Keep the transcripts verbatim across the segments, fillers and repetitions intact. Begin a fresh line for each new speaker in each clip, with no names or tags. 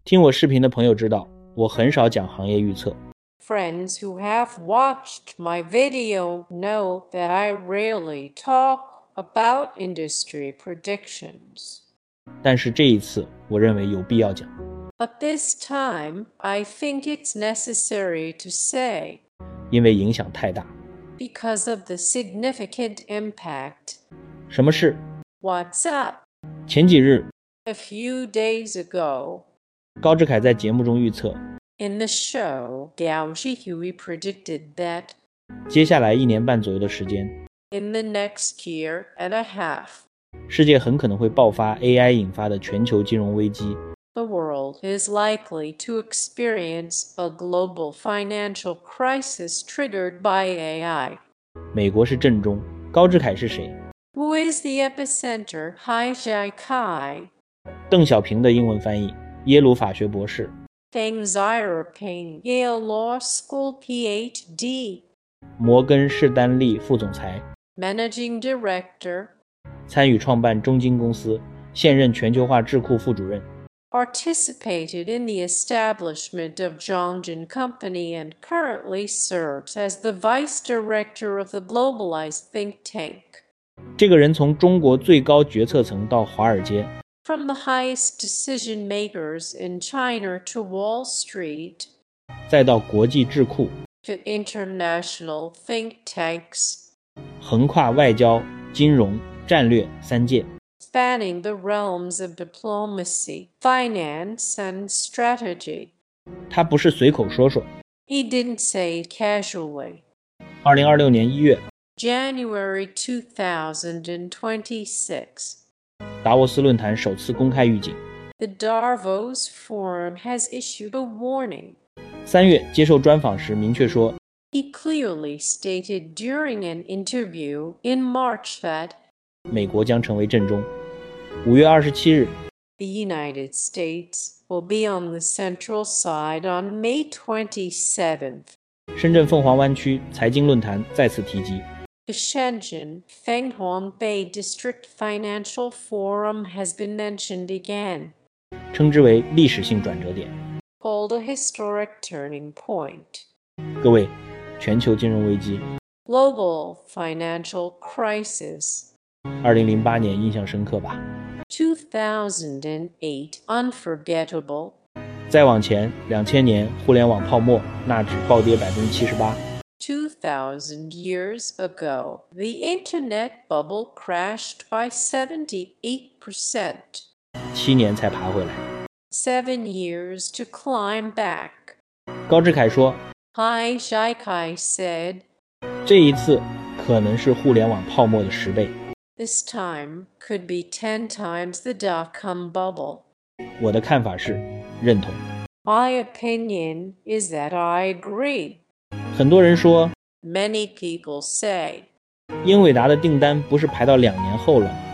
听我视频的朋友知道，我很少讲行业预测。
Friends who have watched my video know that I rarely talk about industry predictions.
但是这一次，我认为有必要讲。
But this time, I think it's necessary to say,
因为影响太大。
because of the significant impact.
什么事？
What's up?
前几日，
A few days ago,
高志凯在节目中预测，
in the show, Gao Zhihui predicted that
接下来一年半左右的时间，
in the next year and a half,
世界很可能会爆发 A I 引发的全球金融危机。
the world is likely to experience a global financial crisis triggered by A I.
美国是震中，高志凯是谁？
Who is the epicenter? Hai Jiakai.
邓小平的英文翻译，耶鲁法学博士。
Feng Xiaoping, Yale Law School P H D.
摩根士丹利副总裁，
Managing Director.
参与创办中金公司，现任全球化智库副主任。
Participated in the establishment of Zhongjin Company and currently serves as the Vice Director of the Globalized Think Tank.
这个人从中国最高决策层到华尔街，
From the highest decision makers in China to Wall Street,
再到国际智库，
to international think tanks,
横跨外交、金融、战略三界。
spanning the realms of diplomacy, finance, and strategy.
他不是随口说说。
He didn't say it casually.
二零二六年一月，
January two thousand twenty-six.
达沃斯论坛首次公开预警。
The Davos Forum has issued a warning.
三月接受专访时明确说，
He clearly stated during an interview in March that
美国将成为震中。五月二十七日，
the United States will be on the central side on May twenty-seventh.
深圳凤凰湾区财经论坛再次提及。
The Shenzhen Fenghuang Bay District Financial Forum has been mentioned again,
称之为历史性转折点。
called a historic turning point.
各位，全球金融危机，
Global financial crisis.
二零零八年印象深刻吧？
two thousand eight unforgettable.
再往前，两千年互联网泡沫，纳指暴跌百分之七十八。
two thousand years ago, the internet bubble crashed by seventy-eight percent.
七年才爬回来。
Seven years to climb back.
高志凯说，
Hai Jiakai said,
这一次可能是互联网泡沫的十倍。
this time could be ten times the dot-com bubble.
我的看法是认同。
My opinion is that I agree.
很多人说，
Many people say,
英伟达的订单不是排到两年后了。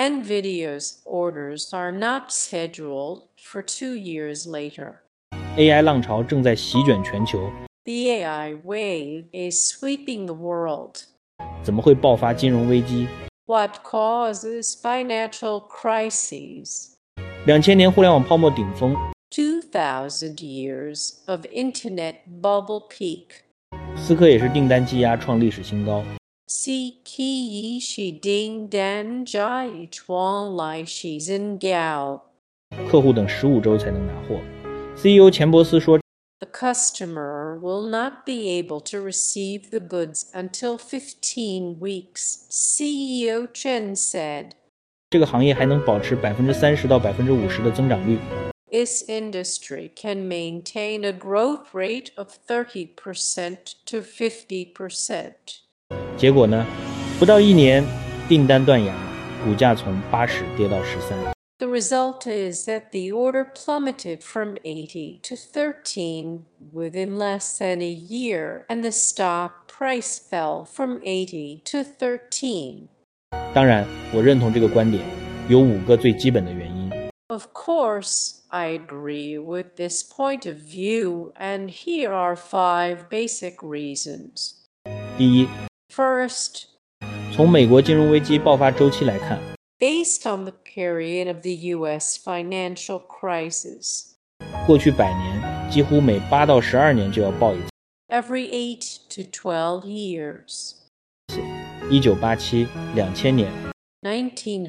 NVIDIA's orders are not scheduled for two years later.
A I 浪潮正在席卷全球，
The A I wave is sweeping the world.
怎么会爆发金融危机？
What causes financial crises?
两千年互联网泡沫顶峰，
two thousand years of internet bubble peak.
思科也是订单积压创历史新高。
Si ki shi ding dan jai chuang lai shi zhen gao.
客户等十五周才能拿货。C E O 钱伯斯说，
The customer will not be able to receive the goods until fifteen weeks, C E O Chen said.
这个行业还能保持百分之三十到百分之五十的增长率。
This industry can maintain a growth rate of thirty percent to fifty percent.
结果呢？不到一年，订单断崖，股价从八十跌到十三。
The result is that the order plummeted from eighty to thirteen within less than a year, and the stock price fell from eighty to thirteen.
当然，我认同这个观点，有五个最基本的原因。
Of course, I agree with this point of view, and here are five basic reasons.
第一，
First,
从美国金融危机爆发周期来看，
based on the period of the U S financial crisis,
过去百年几乎每八到十二年就要报一次。
Every eight to twelve years.
一九八七、两千年。
nineteen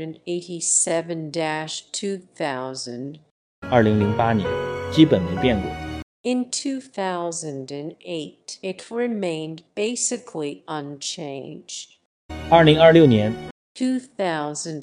eighty-seven to two thousand.
二零零八年基本没变过。
In two thousand eight, it remained basically unchanged.
二零二六年。
two thousand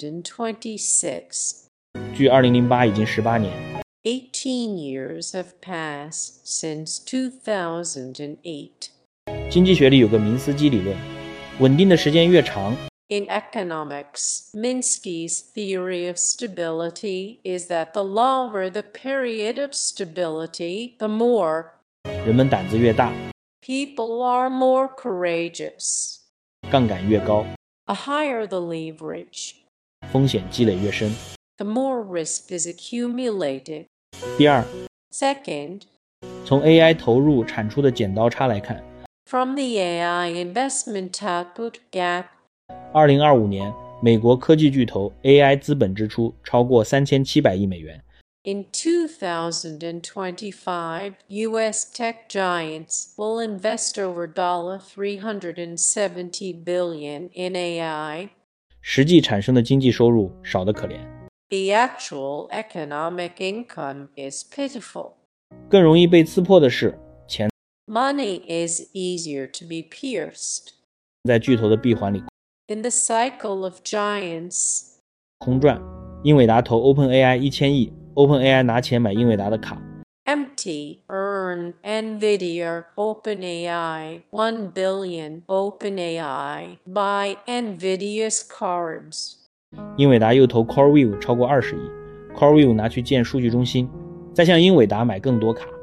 twenty-six.
距二零零八已经十八年。
eighteen years have passed since two thousand eight.
经济学里有个明斯基理论，稳定的时间越长。
In economics, Minsky's theory of stability is that the longer the period of stability, the more
人们胆子越大，
people are more courageous.
杠杆越高，
A higher the leverage,
风险积累越深。
the more risk is accumulated.
第二，
Second,
从 A I 投入产出的剪刀差来看，
from the A I investment output gap,
二零二五年美国科技巨头 A I 资本支出超过三千七百亿美元。
in two thousand twenty-five, U S tech giants will invest over three hundred seventy billion dollars in A I.
实际产生的经济收入少得可怜，
The actual economic income is pitiful.
更容易被刺破的是，钱
Money is easier to be pierced.
在巨头的闭环里
In the cycle of giants,
空转。英伟达投 OpenAI 一千亿 ，OpenAI 拿钱买英伟达的卡。
empty, earn, NVIDIA, OpenAI, one billion, OpenAI, buy NVIDIA's cards.
英伟达又投 CoreWeave 超过二十亿 ，CoreWeave 拿去建数据中心，再向英伟达买更多卡。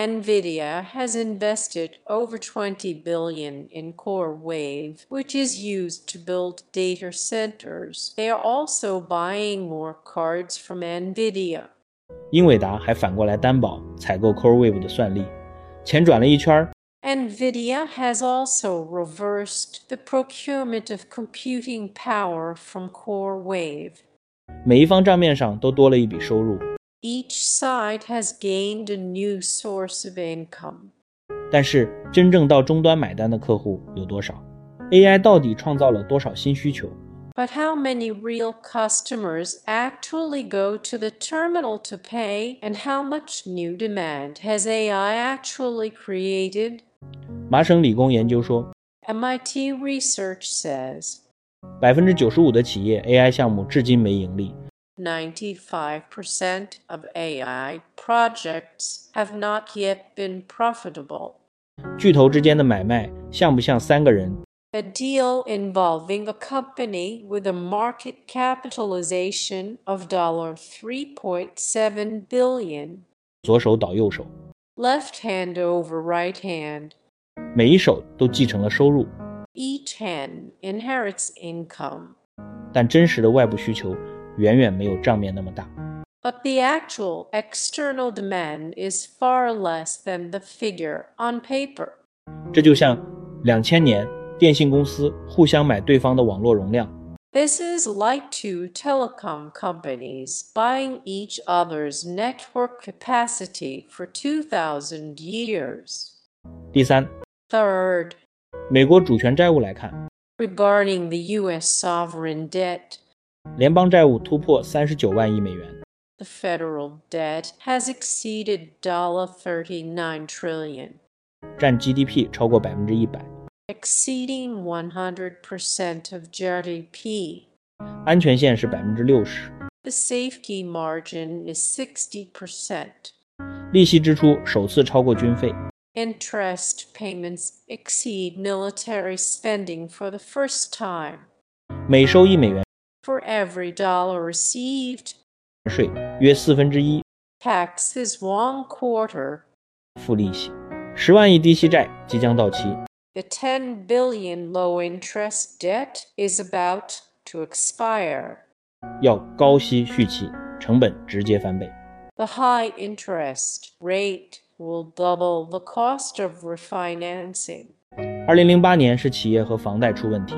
NVIDIA has invested over twenty billion dollars in CoreWeave, which is used to build data centers. They are also buying more cards from NVIDIA.
英伟达还反过来担保采购 CoreWeave 的算力，钱转了一圈。
NVIDIA has also reversed the procurement of computing power from CoreWeave.
每一方账面上都多了一笔收入。
Each side has gained a new source of income.
但是真正到终端买单的客户有多少 ？A I 到底创造了多少新需求？
But how many real customers actually go to the terminal to pay, and how much new demand has A I actually created?
麻省理工研究说，
M I T research says
百分之九十五的企业 A I 项目至今没盈利。
ninety-five percent of A I projects have not yet been profitable.
巨头之间的买卖像不像三个人
A deal involving a company with a market capitalization of three point seven billion dollars.
左手倒右手，
Left hand over right hand.
每一手都继承了收入，
Each hand inherits income.
但真实的外部需求远远没有账面那么大。
But the actual external demand is far less than the figure on paper.
这就像两千年电信公司互相买对方的网络容量。
This is like two telecom companies buying each other's network capacity for two thousand years.
第三，
Third,
美国主权债务来看，
regarding the U S sovereign debt,
联邦债务突破三十九万亿美元，
the federal debt has exceeded thirty-nine trillion dollars,
占 G D P 超过百分之一百，
exceeding one hundred percent of G D P.
安全线是百分之六十，
The safety margin is sixty percent.
利息支出首次超过军费，
Interest payments exceed military spending for the first time.
每收一美元
For every dollar received,
税约四分之一
tax is one quarter.
付利息，十万亿低息债即将到期，
The ten billion low interest debt is about to expire.
要高息续期，成本直接翻倍。
The high interest rate will double the cost of refinancing.
二零零八年是企业和房贷出问题，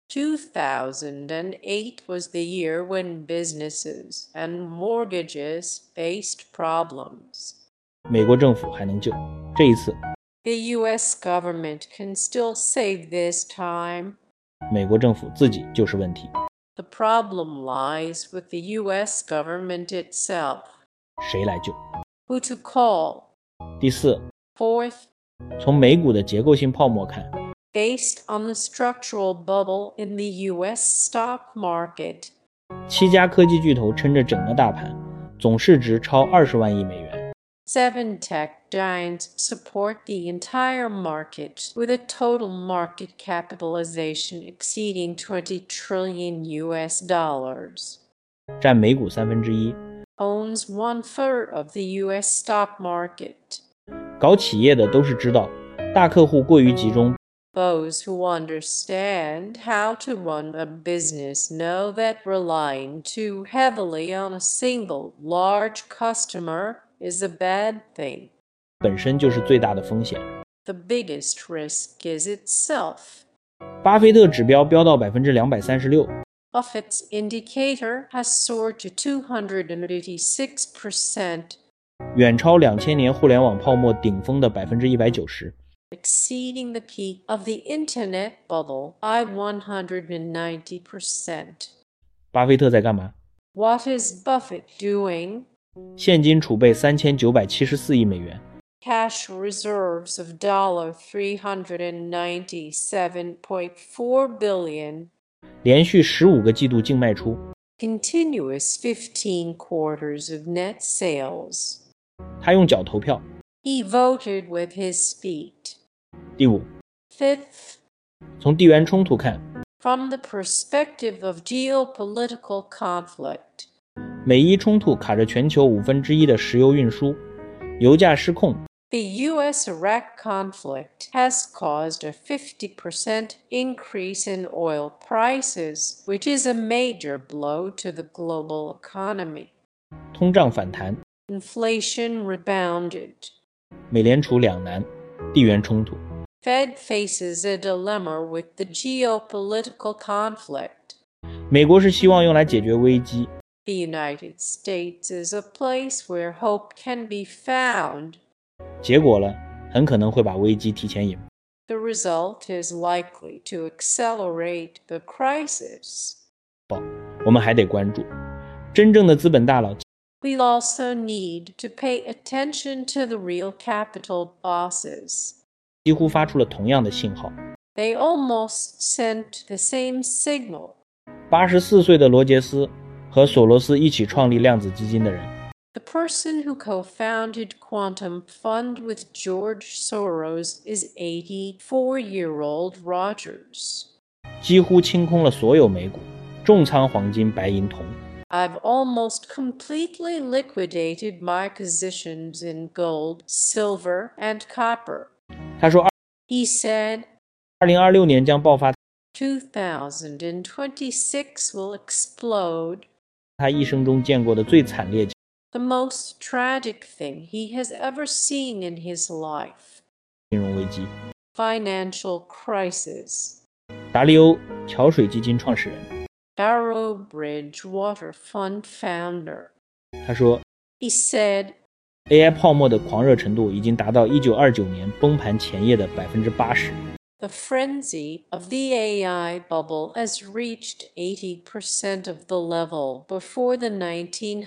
two thousand eight was the year when businesses and mortgages faced problems.
美国政府还能救，这一次
The U S government can still save this time.
美国政府自己就是问题，
The problem lies with the U S government itself.
谁来救？
Who to call?
第四，
Fourth,
从美股的结构性泡沫看，
based on the structural bubble in the U S stock market,
七家科技巨头撑着整个大盘，总市值超二十万亿美元。
seven tech giants support the entire market with a total market capitalization exceeding twenty trillion U S dollars.
占美股三分之一。
Owns one third of the U S stock market.
搞企业的都是知道，大客户过于集中，
Those who understand how to run a business know that relying too heavily on a single large customer is a bad thing.
本身就是最大的风险。
The biggest risk is itself.
巴菲特指标飙到 百分之两百三十六，
Buffett's indicator has soared to two hundred eighty-six percent,
远超两千年互联网泡沫顶峰的 百分之一百九十。
exceeding the peak of the internet bubble by one hundred ninety percent.
巴菲特在干嘛？
What is Buffett doing?
现金储备三千九百七十四亿美元，
Cash reserves of three hundred ninety-seven point four billion,
连续十五个季度净卖出。
continuous fifteen quarters of net sales.
他用脚投票。
He voted with his feet.
第五，
Fifth,
从地缘冲突看，
from the perspective of geopolitical conflict,
美伊冲突卡着全球五分之一的石油运输，油价失控，
the U S-Iraq conflict has caused a fifty percent increase in oil prices, which is a major blow to the global economy.
通胀反弹，
Inflation rebounded.
美联储两难，地缘冲突。
Fed faces a dilemma with the geopolitical conflict.
美国是希望用来解决危机，
The United States is a place where hope can be found.
结果了，很可能会把危机提前引。
The result is likely to accelerate the crisis.
我们还得关注真正的资本大佬
We'll also need to pay attention to the real capital bosses.
几乎发出了同样的信号。
They almost sent the same signal.
八十四岁的罗杰斯和索罗斯一起创立量子基金的人，
The person who co-founded Quantum Fund with George Soros is eighty-four-year-old Rogers.
几乎清空了所有美股，重仓黄金、白银、铜。
I've almost completely liquidated my positions in gold, silver, and copper.
他说
He said,
二零二六年将爆发
two thousand twenty-six will explode.
他一生中见过的最惨烈
The most tragic thing he has ever seen in his life.
金融危机。
Financial crisis.
达利欧桥水基金创始人，
Barrow Bridgewater Fund founder.
他说
He said,
A I 泡沫的狂热程度已经达到一九二九年崩盘前夜的 百分之八十。
the frenzy of the A I bubble has reached eighty percent of the level before the nineteen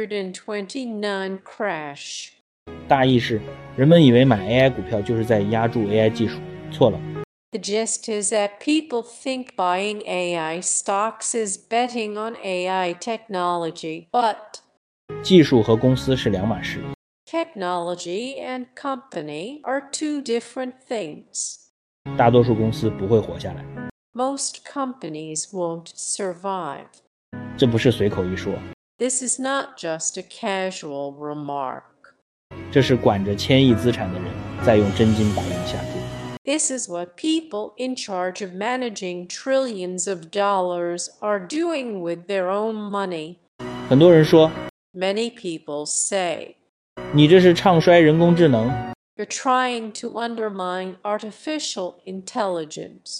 twenty-nine crash.
大意是，人们以为买 A I 股票就是在压住 A I 技术，错了。
The gist is that people think buying A I stocks is betting on A I technology, but
技术和公司是两码事。
technology and company are two different things.
大多数公司不会活下来，
Most companies won't survive.
这不是随口一说，
This is not just a casual remark.
这是管着千亿资产的人在用真金白银下注。
This is what people in charge of managing trillions of dollars are doing with their own money.
很多人说，
Many people say,
你这是唱衰人工智能，
you're trying to undermine artificial intelligence.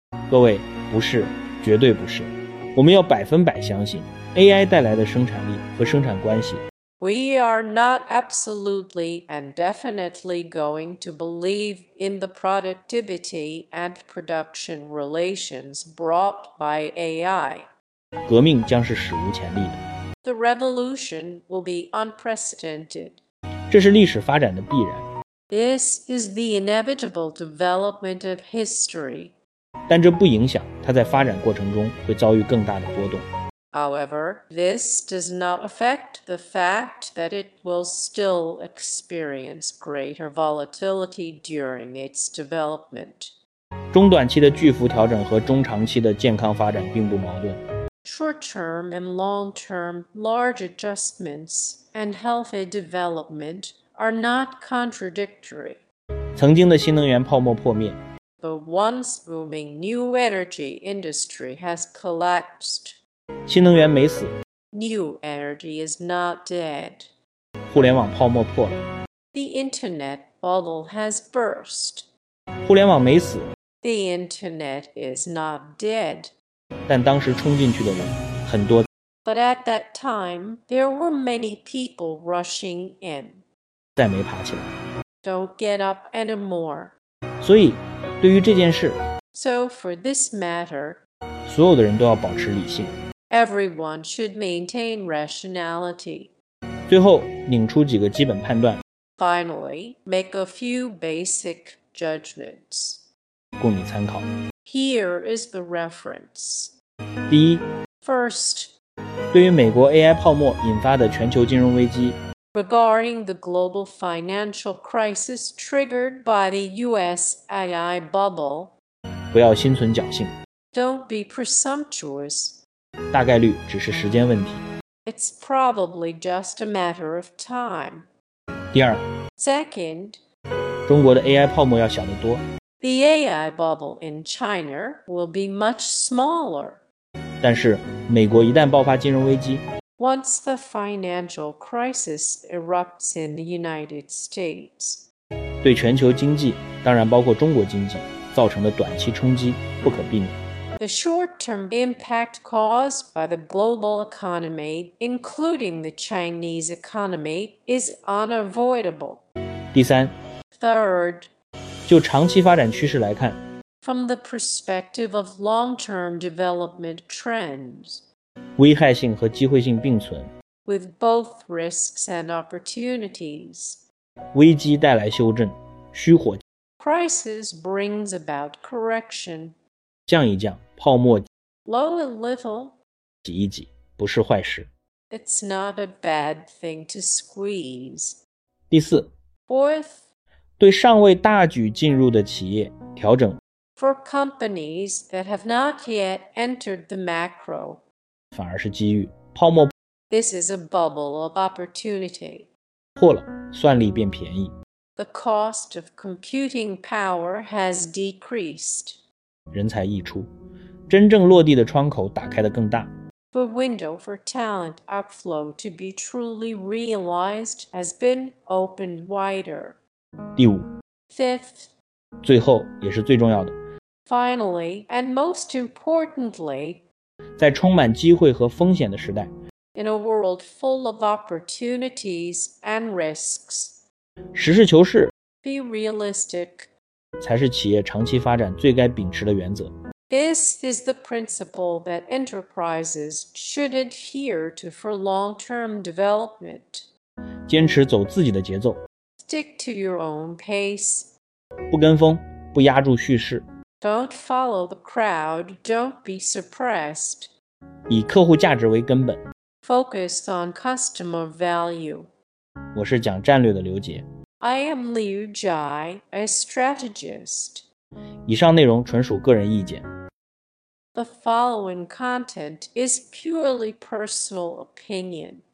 各位，不是，绝对不是。我们要百分百相信 A I 带来的生产力和生产关系。
We are not absolutely and definitely going to believe in the productivity and production relations brought by A I.
革命将是史无前例的。
The revolution will be unprecedented.
这是历史发展的必然。
This is the inevitable development of history.
但这不影响它在发展过程中会遭遇更大的波动。
However, this does not affect the fact that it will still experience greater volatility during its development.
中短期的巨幅调整和中长期的健康发展并不矛盾。
Short-term and long-term large adjustments and healthy development are not contradictory.
曾经的新能源泡沫破灭，
The once booming new energy industry has collapsed.
新能源没死，
New energy is not dead.
互联网泡沫破了。
The internet bubble has burst.
互联网没死，
The internet is not dead.
但当时冲进去的人很多，
But at that time, there were many people rushing in.
再没爬起来。
Don't get up anymore.
所以，对于这件事，
So for this matter,
所有的人都要保持理性。
everyone should maintain rationality.
最后，拧出几个基本判断，
Finally, make a few basic judgments.
供你参考。
Here is the reference.
第一，
First,
对于美国 A I 泡沫引发的全球金融危机，
regarding the global financial crisis triggered by the U S A I bubble,
不要心存侥幸，
don't be presumptuous.
大概率只是时间问题。
It's probably just a matter of time.
第二，
Second,
中国的 A I 泡沫要小得多，
the A I bubble in China will be much smaller.
但是美国一旦爆发金融危机，
Once the financial crisis erupts in the United States,
对全球经济，当然包括中国经济造成的短期冲击不可避免。
the short-term impact caused by the global economy, including the Chinese economy, is unavoidable.
第三，
Third,
就长期发展趋势来看，
from the perspective of long-term development trends,
危害性和机会性并存，
with both risks and opportunities,
危机带来修正，虚火
crisis brings about correction.
降一降，泡沫
Low a little,
挤一挤，不是坏事。
it's not a bad thing to squeeze.
第四，
Fourth,
对尚未大举进入的企业调整
for companies that have not yet entered the macro,
反而是机遇，泡沫
this is a bubble of opportunity.
破了，算力变便宜，
The cost of computing power has decreased.
人才溢出，真正落地的窗口打开得更大。
The window for talent upflow to be truly realized has been opened wider.
第五，
Fifth,
最后也是最重要的，
finally, and most importantly,
在充满机会和风险的时代，
in a world full of opportunities and risks,
实事求是
be realistic.
才是企业长期发展最该秉持的原则。
This is the principle that enterprises should adhere to for long-term development.
坚持走自己的节奏，
Stick to your own pace.
不跟风，不压住叙事，
Don't follow the crowd. Don't be suppressed.
以客户价值为根本。
Focus on customer value.
我是讲战略的刘杰。
I am Liu Jai, a strategist.
以上内容纯属个人意见。
The following content is purely personal opinion.